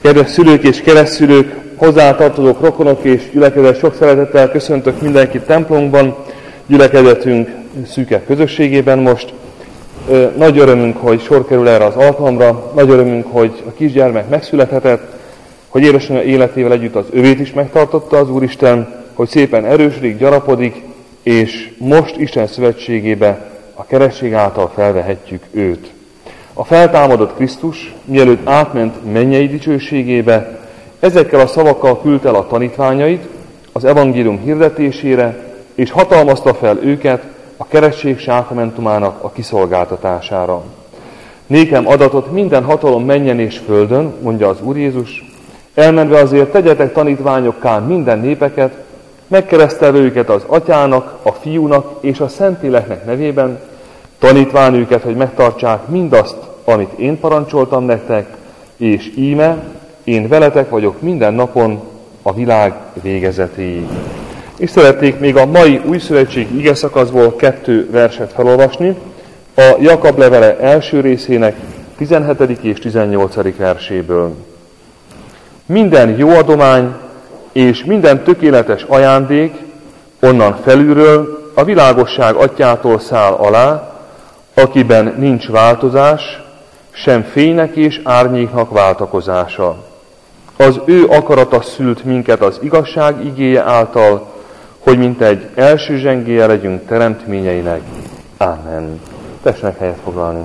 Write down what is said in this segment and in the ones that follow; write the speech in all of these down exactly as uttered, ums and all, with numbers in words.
Kedves szülők és keresztszülők, hozzátartozók, rokonok és gyülekezet, sok szeretettel köszöntök mindenkit templomunkban, gyülekezetünk szűkebb közösségében most. Nagy örömünk, hogy sor kerül erre az alkalomra, nagy örömünk, hogy a kisgyermek megszülethetett, hogy édesanyja életével együtt az övét is megtartotta az Úristen, hogy szépen erősödik, gyarapodik, és most Isten szövetségébe a keresztség által felvehetjük őt. A feltámadott Krisztus, mielőtt átment mennyei dicsőségébe, ezekkel a szavakkal küldte el a tanítványait az evangélium hirdetésére, és hatalmazta fel őket a keresztség sákramentumának a kiszolgáltatására. Nékem adatot minden hatalom mennyen és földön, mondja az Úr Jézus, elmenve azért tegyetek tanítványokká minden népeket, megkeresztelve őket az Atyának, a Fiúnak és a Szentléleknek nevében, tanítván őket, hogy megtartsák mindazt, amit én parancsoltam nektek, és íme, én veletek vagyok minden napon a világ végezetéig. És szeretnék még a mai újszövetségi igeszakaszból kettő verset felolvasni, a Jakab levele első részének tizenhetedik és tizennyolcadik verséből. Minden jó adomány és minden tökéletes ajándék onnan felülről a világosság atyától száll alá, akiben nincs változás, sem fénynek és árnyéknak váltakozása. Az ő akarata szült minket az igazság igéje által, hogy mint egy első zsengélye legyünk teremtményeinek. Ámen. Tessenek helyet foglalni.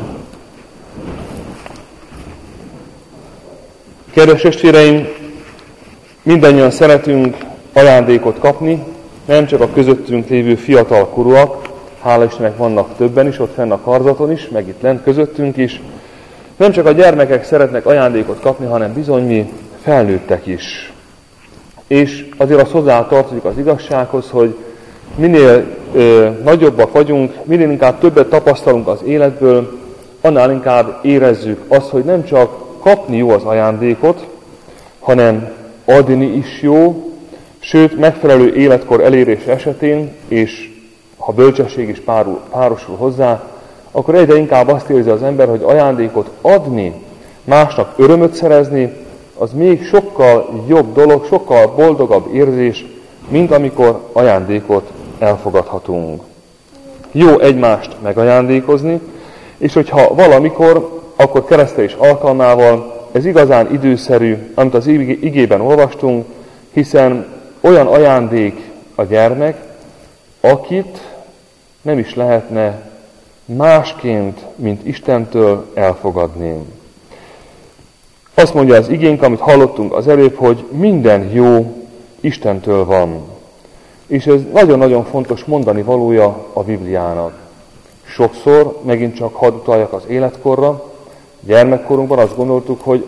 Kedves testvéreim, mindannyian szeretünk ajándékot kapni, nem csak a közöttünk lévő fiatal korúak, hála Istennek vannak többen is, ott fenn a karzaton is, meg itt lent közöttünk is. Nem csak a gyermekek szeretnek ajándékot kapni, hanem bizony mi felnőttek is. És azért az hozzátartozik az igazsághoz, hogy minél ö, nagyobbak vagyunk, minél inkább többet tapasztalunk az életből, annál inkább érezzük azt, hogy nem csak kapni jó az ajándékot, hanem adni is jó, sőt megfelelő életkor elérése esetén, és ha bölcsesség is párul, párosul hozzá, akkor egyre inkább azt érzi az ember, hogy ajándékot adni, másnak örömöt szerezni, az még sokkal jobb dolog, sokkal boldogabb érzés, mint amikor ajándékot elfogadhatunk. Jó egymást megajándékozni, és hogyha valamikor, akkor keresztelés alkalmával ez igazán időszerű, amit az igében olvastunk, hiszen olyan ajándék a gyermek, akit nem is lehetne másként, mint Istentől elfogadni. Azt mondja az igénk, amit hallottunk az előbb, hogy minden jó Istentől van. És ez nagyon-nagyon fontos mondani valója a Bibliának. Sokszor, megint csak hadd utaljak az életkorra, gyermekkorunkban azt gondoltuk, hogy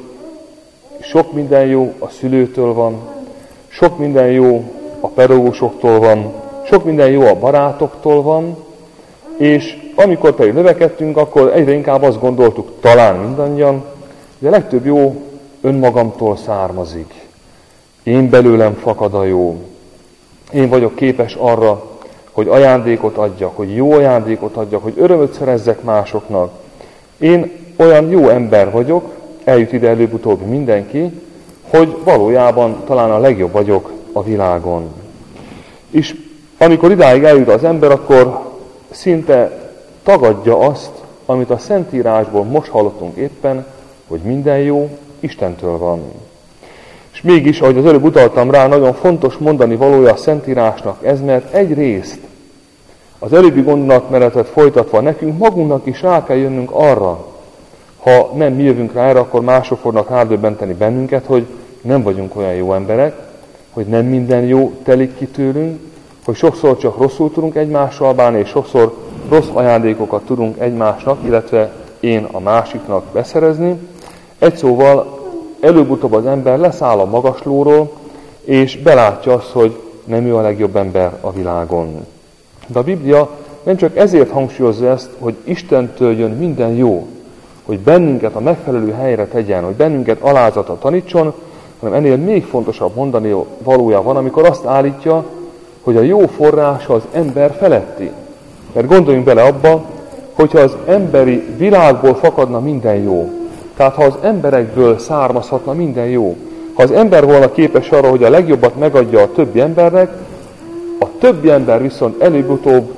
sok minden jó a szülőtől van, sok minden jó a pedagógusoktól van, sok minden jó a barátoktól van, és amikor pedig növekedtünk, akkor egyre inkább azt gondoltuk, talán mindannyian, hogy a legtöbb jó önmagamtól származik. Én belőlem fakad a jó. Én vagyok képes arra, hogy ajándékot adjak, hogy jó ajándékot adjak, hogy örömöt szerezzek másoknak. Én olyan jó ember vagyok, eljut ide előbb-utóbb mindenki, hogy valójában talán a legjobb vagyok a világon. És amikor idáig eljut az ember, akkor szinte tagadja azt, amit a Szentírásból most hallottunk éppen, hogy minden jó Istentől van. És mégis, ahogy az előbb utaltam rá, nagyon fontos mondani valója a Szentírásnak ez, mert egyrészt az előbbi gondolatmenetet folytatva nekünk magunknak is rá kell jönnünk arra, ha nem mi jövünk rá erre, akkor mások fognak rádöbbenteni bennünket, hogy nem vagyunk olyan jó emberek, hogy nem minden jó telik ki tőlünk, hogy sokszor csak rosszul tudunk egymással bánni, és sokszor rossz ajándékokat tudunk egymásnak, illetve én a másiknak beszerezni. Egy szóval előbb-utóbb az ember leszáll a magaslóról, és belátja azt, hogy nem ő a legjobb ember a világon. De a Biblia nem csak ezért hangsúlyozza ezt, hogy Istentől jön minden jó, hogy bennünket a megfelelő helyre tegyen, hogy bennünket alázatra tanítson, hanem ennél még fontosabb mondani valója van, amikor azt állítja, hogy a jó forrása az ember feletti. Mert gondoljunk bele abba, hogyha az emberi világból fakadna minden jó, Tehát ha az emberekből származhatna minden jó, ha az ember volna képes arra, hogy a legjobbat megadja a többi embernek, a többi ember viszont előbb-utóbb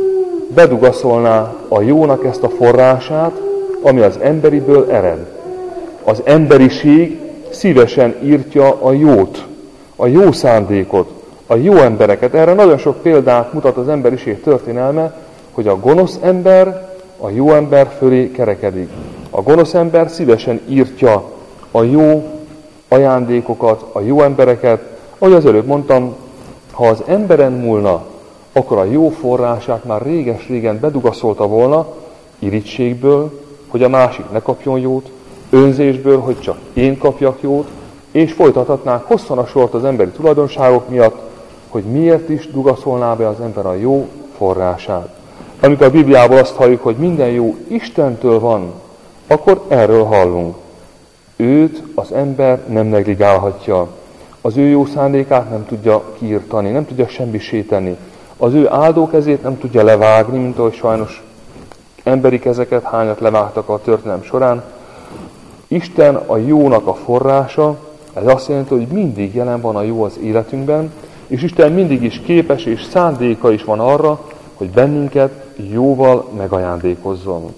bedugaszolná a jónak ezt a forrását, ami az emberiből ered. Az emberiség szívesen írtja a jót, a jó szándékot, a jó embereket. Erre nagyon sok példát mutat az emberiség történelme, hogy a gonosz ember a jó ember fölé kerekedik. A gonosz ember szívesen írtja a jó ajándékokat, a jó embereket. Ahogy az előbb mondtam, ha az emberen múlna, akkor a jó forrását már réges-régen bedugaszolta volna, irigységből, hogy a másik ne kapjon jót, önzésből, hogy csak én kapjak jót, és folytathatnánk hosszan a sort az emberi tulajdonságok miatt, hogy miért is dugaszolná be az ember a jó forrását. Amikor a Bibliából azt halljuk, hogy minden jó Istentől van, akkor erről hallunk. Őt az ember nem negligálhatja. Az ő jó szándékát nem tudja kiirtani, nem tudja semmisíteni. Az ő áldó kezét nem tudja levágni, mint ahogy sajnos emberi kezeket hányat levágtak a történelem során. Isten a jónak a forrása, ez azt jelenti, hogy mindig jelen van a jó az életünkben, és Isten mindig is képes és szándéka is van arra, hogy bennünket jóval megajándékozzon.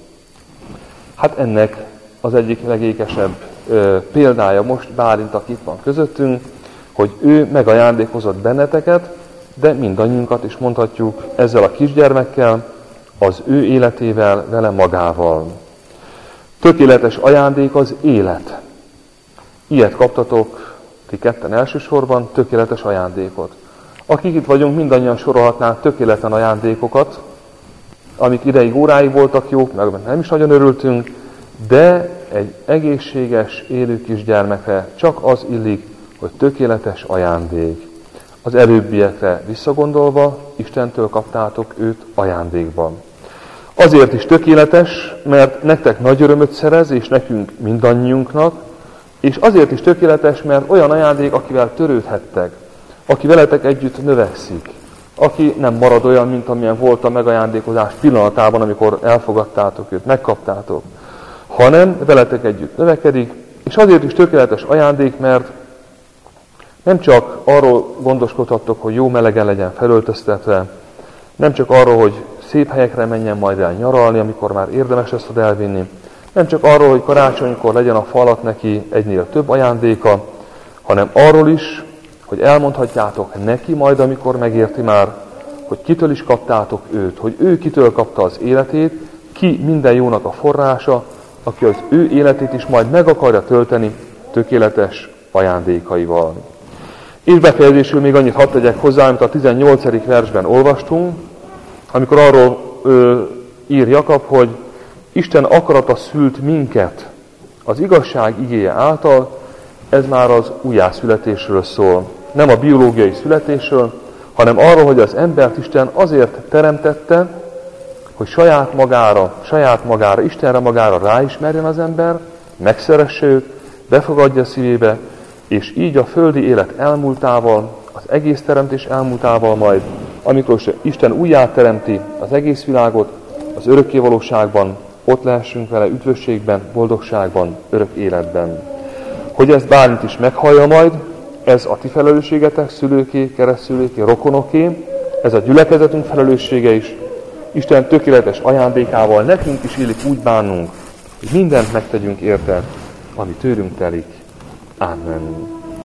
Hát ennek az egyik legékesebb ö, példája most Bálint, aki itt van közöttünk, hogy ő megajándékozott benneteket, de mindannyiunkat is mondhatjuk ezzel a kisgyermekkel, az ő életével, vele magával. Tökéletes ajándék az élet. Ilyet kaptatok ti ketten elsősorban, tökéletes ajándékot. Akik itt vagyunk, mindannyian sorolhatnánk tökéletlen ajándékokat, amik ideig, óráig voltak jók, meg nem is nagyon örültünk, de egy egészséges, élő kisgyermekre csak az illik, hogy tökéletes ajándék. Az előbbiekre visszagondolva, Istentől kaptátok őt ajándékban. Azért is tökéletes, mert nektek nagy örömöt szerez, és nekünk mindannyiunknak, és azért is tökéletes, mert olyan ajándék, akivel törődhettek, aki veletek együtt növekszik, aki nem marad olyan, mint amilyen volt a megajándékozás pillanatában, amikor elfogadtátok őt, megkaptátok, hanem veletek együtt növekedik, és azért is tökéletes ajándék, mert nem csak arról gondoskodhattok, hogy jó melegen legyen felöltöztetve, nem csak arról, hogy szép helyekre menjen majd el nyaralni, amikor már érdemes ezt oda elvinni, nem csak arról, hogy karácsonykor legyen a falat neki egynél több ajándéka, hanem arról is, hogy elmondhatjátok neki majd, amikor megérti már, hogy kitől is kaptátok őt, hogy ő kitől kapta az életét, ki minden jónak a forrása, aki az ő életét is majd meg akarja tölteni tökéletes ajándékaival. És befejezésül még annyit hadd tegyek hozzá, amit a tizennyolcadik versben olvastunk, amikor arról ö, ír Jakab, hogy Isten akarata szült minket az igazság igéje által, ez már az újjászületésről szól. Nem a biológiai születésről, hanem arról, hogy az embert Isten azért teremtette, hogy saját magára, saját magára, Istenre magára ráismerjen az ember, megszeresse őt, befogadja szívébe, és így a földi élet elmúltával, az egész teremtés elmúltával majd, amikor Isten újjá teremti az egész világot, az örökké valóságban, ott lehessünk vele üdvösségben, boldogságban, örök életben. Hogy ezt Bálint is meghallja majd, ez a ti felelősségetek, szülőké, keresztszülőké, rokonoké, ez a gyülekezetünk felelőssége is. Isten tökéletes ajándékával nekünk is illik úgy bánnunk, hogy mindent megtegyünk érte, ami tőlünk telik. Amen.